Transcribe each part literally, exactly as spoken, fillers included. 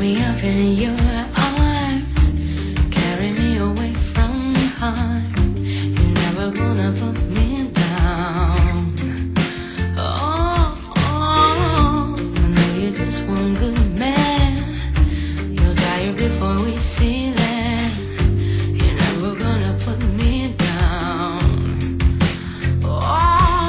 me up in your arms, carry me away from harm. You're never gonna put me down. Oh, oh, I know you're just one good man. You'll die before we see that. You're never gonna put me down. Oh,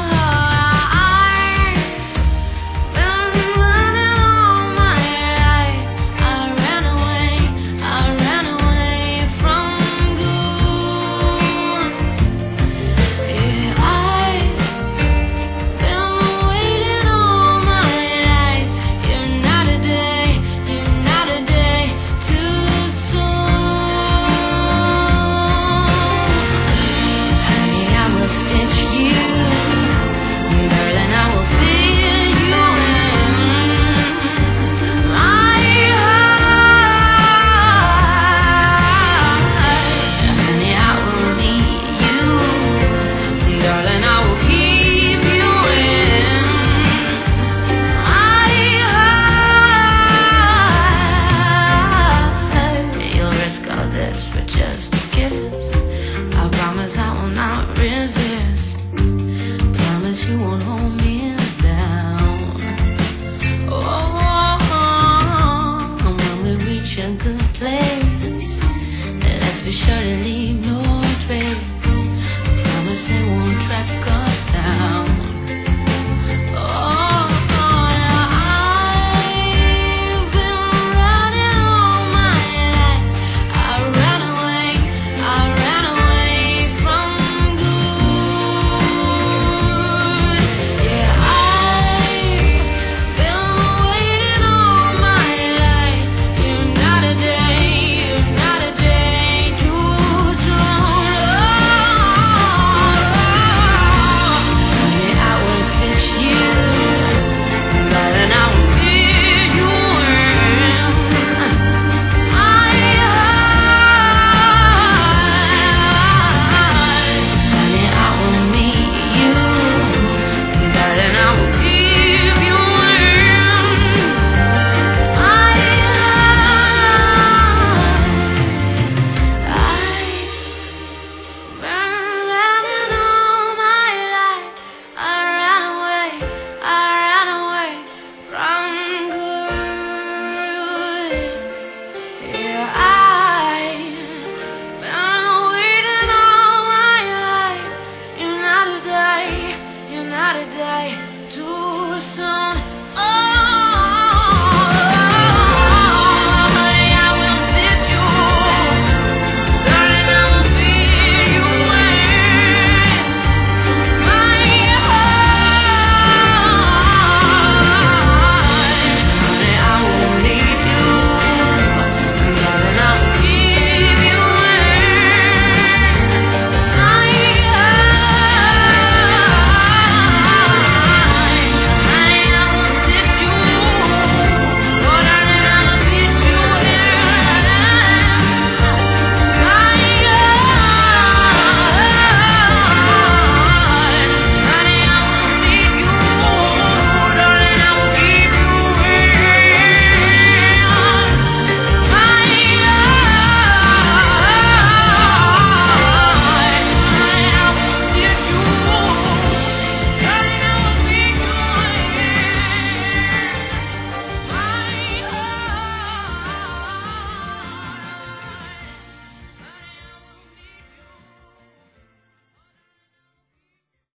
for just a kiss. I promise I will not resist. Promise you won't hold me down. Oh, and when we reach a good place, let's be sure to leave